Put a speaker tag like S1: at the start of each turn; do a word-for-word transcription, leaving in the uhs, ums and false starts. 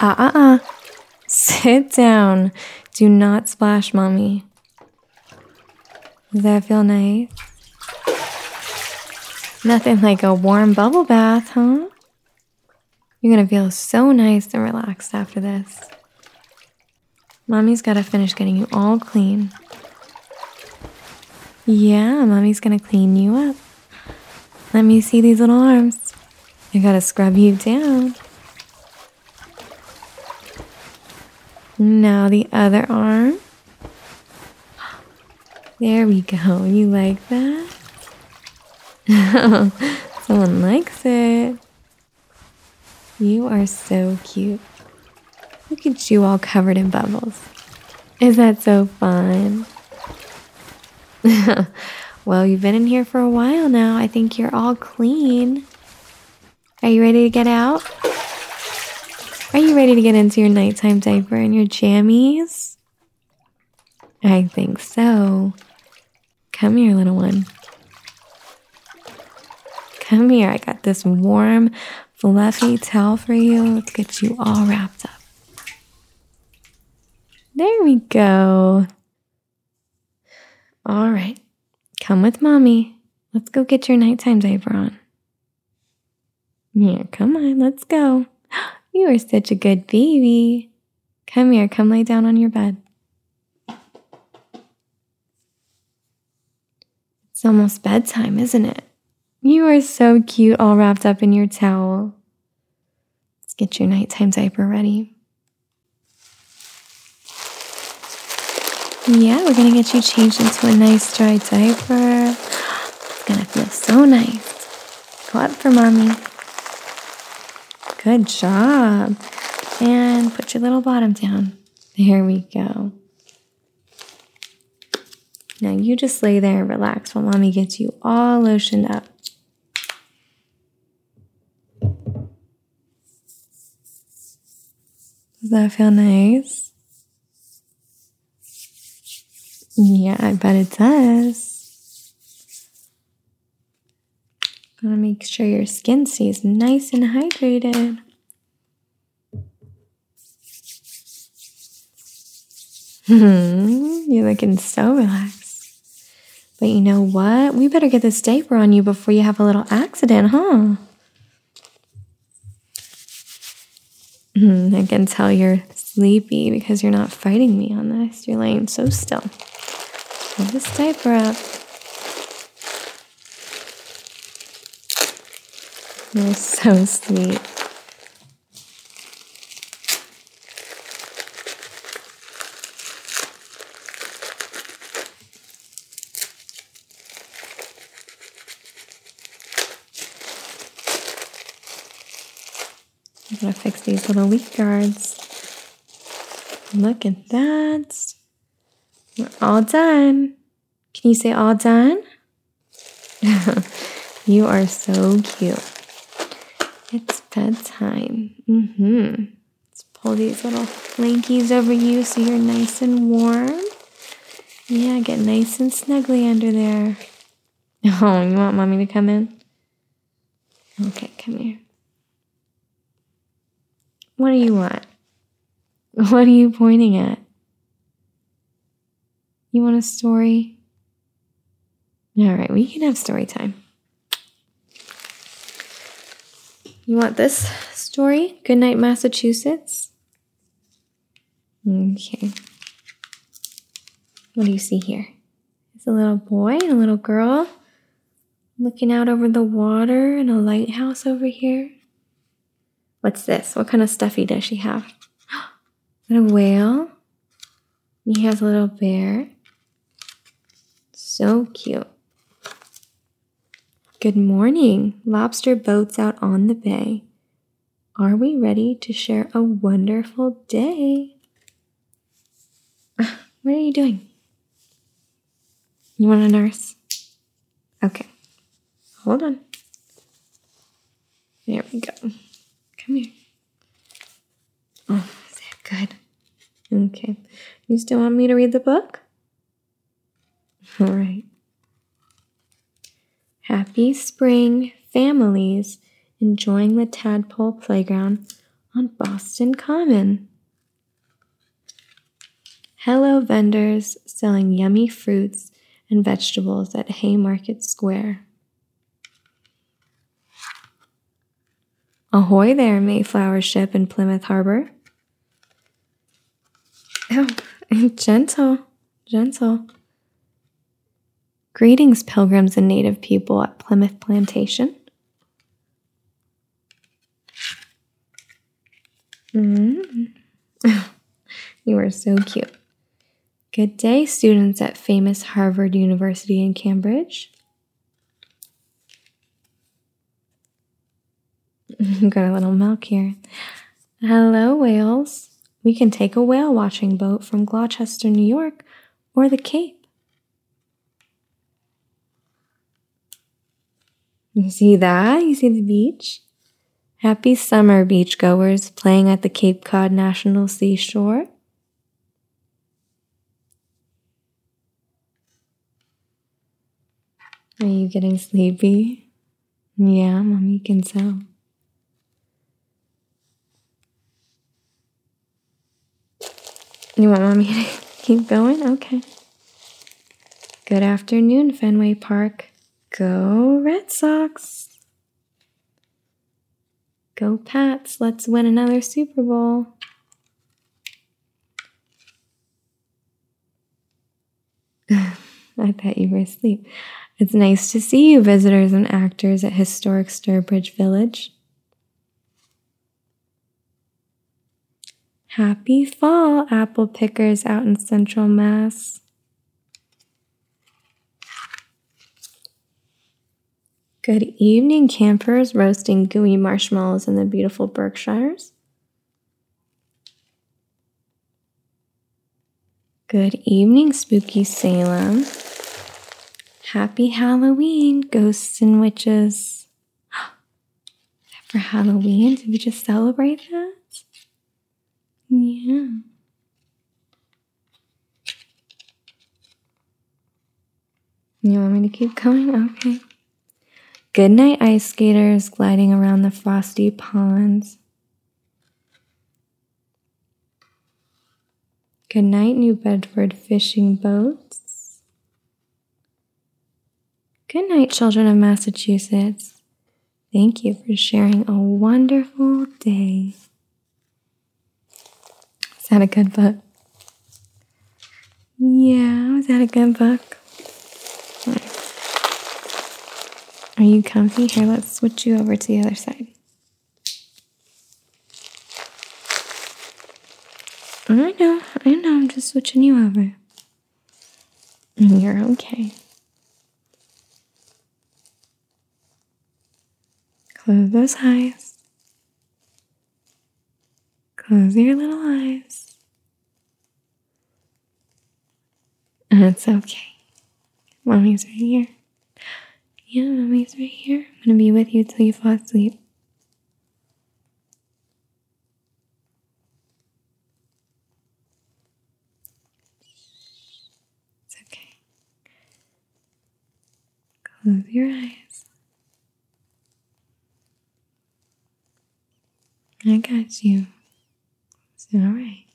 S1: Uh-uh-uh. Sit down. Do not splash, Mommy. Does that feel nice? Nothing like a warm bubble bath, huh? You're gonna feel so nice and relaxed after this. Mommy's gotta finish getting you all clean. Yeah, Mommy's gonna clean you up. Let me see these little arms. I gotta scrub you down. Now the other arm. There we go. You like that? Someone likes it. You are so cute. Look at you all covered in bubbles. Is that so fun? Well, you've been in here for a while now. I think you're all clean. Are you ready to get out? Are you ready to get into your nighttime diaper and your jammies? I think so. Come here, little one. Come here. I got this warm, fluffy towel for you. Let's get you all wrapped up. There we go. All right. Come with Mommy. Let's go get your nighttime diaper on. Here, come on. Let's go. You are such a good baby. Come here. Come lay down on your bed. It's almost bedtime, isn't it? You are so cute, all wrapped up in your towel. Let's get your nighttime diaper ready. Yeah, we're gonna get you changed into a nice dry diaper. It's gonna feel so nice. Go up for Mommy. Good job. And put your little bottom down. There we go. Now you just lay there and relax while Mommy gets you all lotioned up. Does that feel nice? Yeah, I bet it does. Gotta make sure your skin stays nice and hydrated. You're looking so relaxed. But you know what? We better get this diaper on you before you have a little accident, huh? I can tell you're sleepy because you're not fighting me on this. You're laying so still. Pull this diaper up. You're so sweet. I'm gonna fix these little leak guards. Look at that. We're all done. Can you say all done? You are so cute. It's bedtime. Mm-hmm. Let's pull these little blankies over you so you're nice and warm. Yeah, get nice and snuggly under there. Oh, you want Mommy to come in? Okay, come here. What do you want? What are you pointing at? You want a story? All right, we can have story time. You want this story? Goodnight, Massachusetts? Okay. What do you see here? It's a little boy and a little girl looking out over the water and a lighthouse over here. What's this? What kind of stuffy does she have? Is it a whale? He has a little bear. So cute. Good morning. Lobster boats out on the bay. Are we ready to share a wonderful day? What are you doing? You want a nurse? Okay. Hold on. There we go. Come here. Oh, is that good? Okay. You still want me to read the book? All right. Happy spring, families enjoying the tadpole playground on Boston Common. Hello vendors selling yummy fruits and vegetables at Haymarket Square. Ahoy there, Mayflower ship in Plymouth Harbor. Oh, gentle, gentle. Greetings, pilgrims and native people at Plymouth Plantation. Mm. You are so cute. Good day, students at famous Harvard University in Cambridge. Got a little milk here. Hello, whales. We can take a whale watching boat from Gloucester, New York, or the Cape. You see that? You see the beach? Happy summer, beachgoers playing at the Cape Cod National Seashore. Are you getting sleepy? Yeah, Mommy can tell. You want Mommy to keep going? Okay. Good afternoon, Fenway Park. Go Red Sox. Go Pats. Let's win another Super Bowl. I bet you were asleep. It's nice to see you, visitors and actors at historic Sturbridge Village. Happy fall, apple pickers out in Central Mass. Good evening, campers roasting gooey marshmallows in the beautiful Berkshires. Good evening, spooky Salem. Happy Halloween, ghosts and witches. Is that for Halloween? Did we just celebrate that? Yeah. You want me to keep going? Okay. Good night, ice skaters gliding around the frosty ponds. Good night, New Bedford fishing boats. Good night, children of Massachusetts. Thank you for sharing a wonderful day. Is that a good book? Yeah, was that a good book? Are you comfy? Here, let's switch you over to the other side. I know, I know, I'm just switching you over. You're okay. Close those eyes. Close your little eyes. It's okay. Mommy's right here. Yeah, Mommy's right here. I'm gonna be with you till you fall asleep. It's okay. Close your eyes. I got you. It's all right.